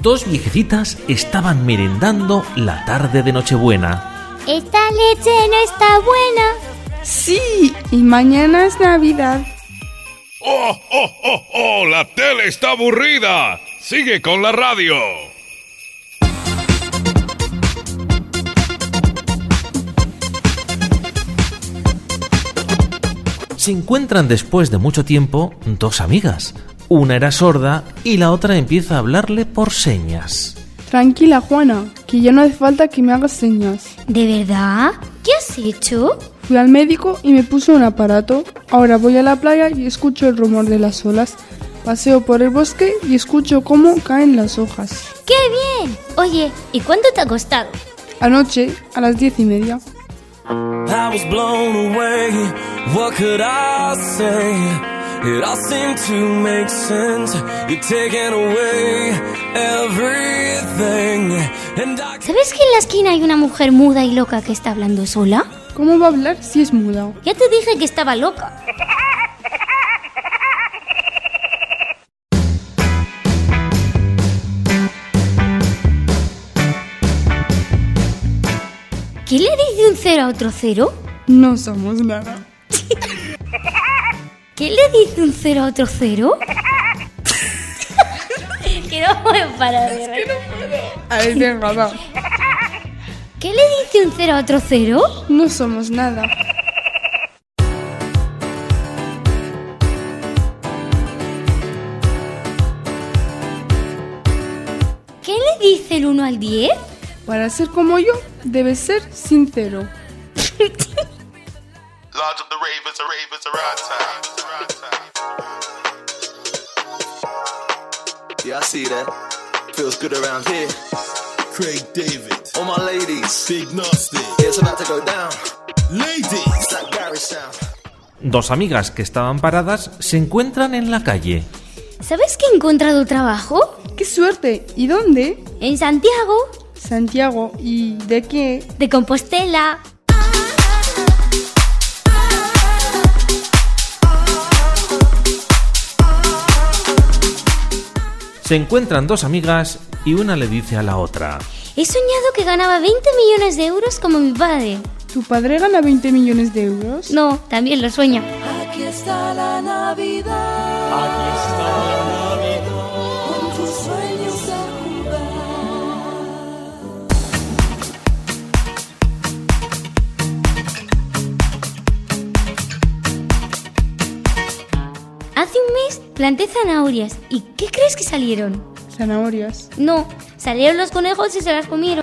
Dos viejecitas estaban merendando la tarde de Nochebuena. ¿Esta leche no está buena? Sí, y mañana es Navidad. ¡Oh, oh, oh, oh! ¡La tele está aburrida! ¡Sigue con la radio! Se encuentran después de mucho tiempo dos amigas. Una era sorda y la otra empieza a hablarle por señas. Tranquila, Juana, que ya no hace falta que me hagas señas. ¿De verdad? ¿Qué has hecho? Fui al médico y me puso un aparato. Ahora voy a la playa y escucho el rumor de las olas. Paseo por el bosque y escucho cómo caen las hojas. ¡Qué bien! Oye, ¿y cuánto te ha costado? Anoche, a las 10:30. I was blown away, what could I say? It all seemed to make sense. You're taking away everything. ¿Sabes que en la esquina hay una mujer muda y loca que está hablando sola? ¿Cómo va a hablar si es muda? Ya te dije que estaba loca. ¿Qué le dice un 0 a otro 0? No somos nada. ¿Qué le dice un 0 a otro 0? Que no puedo parar de reír. A ver, venga, va. ¿Qué le dice un 0 a otro 0? No somos nada. ¿Qué le dice el 1 al 10? Para ser como yo, debes ser sincero. Yeah, I see that. Feels good around here. Craig David. All my ladies. Big Nasty. It's about to go down. Ladies. It's that garage sound. Dos amigas que estaban paradas se encuentran en la calle. ¿Sabes que he encontrado trabajo? ¡Qué suerte! ¿Y dónde? En Santiago. Santiago. ¿Y de qué? De Compostela. Se encuentran dos amigas y una le dice a la otra: He soñado que ganaba 20 millones de euros como mi padre. ¿Tu padre gana 20 millones de euros? No, también lo sueño. Aquí está la Navidad. Aquí está la Navidad. Con tus sueños a jugar. Hace un mes planté zanahorias. ¿Y qué crees que salieron? Zanahorias. No, salieron los conejos y se las comieron.